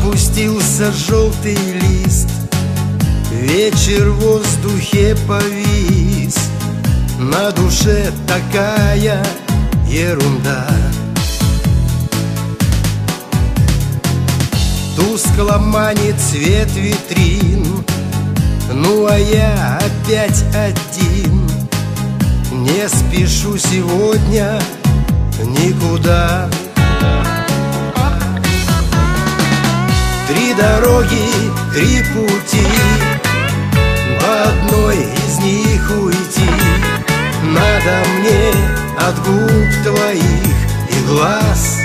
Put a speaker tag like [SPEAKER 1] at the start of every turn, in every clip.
[SPEAKER 1] Опустился желтый лист, вечер в воздухе повис, на душе такая ерунда. Тускло манит свет витрин, ну а я опять один. Не спешу сегодня никуда. Три дороги, три пути, по одной из них уйти. Надо мне от губ твоих и глаз.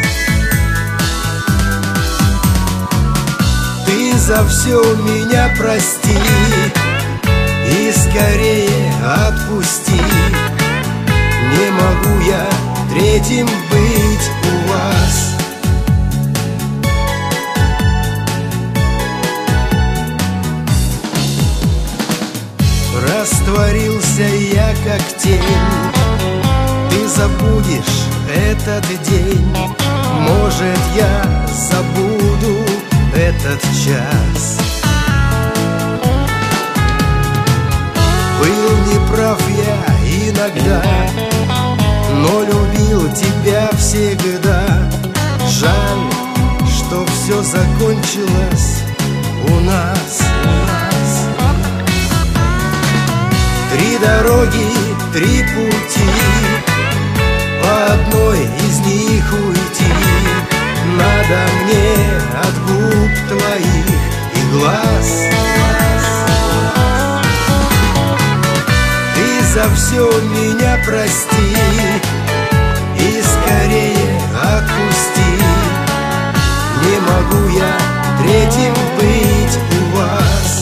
[SPEAKER 1] Ты за все меня прости и скорее отпусти. Не могу я третьим быть у вас. Растворился я как тень, ты забудешь этот день. Может, я забуду этот час. Был неправ я иногда, но любил тебя всегда. Жаль, что все закончилось у нас. Три дороги, три пути, по одной из них уйти. Надо мне от губ твоих и глаз. Ты за все меня прости и скорее отпусти. Не могу я третьим быть у вас.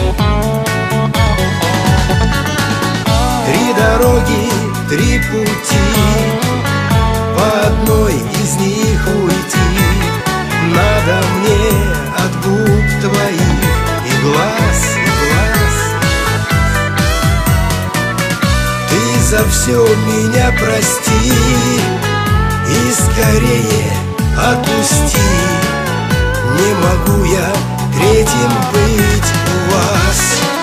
[SPEAKER 1] Три дороги, три пути, по одной из них уйти. Надо мне от губ твоих и глаз, Ты за все меня прости и скорее отпусти. Не могу я третьим быть у вас.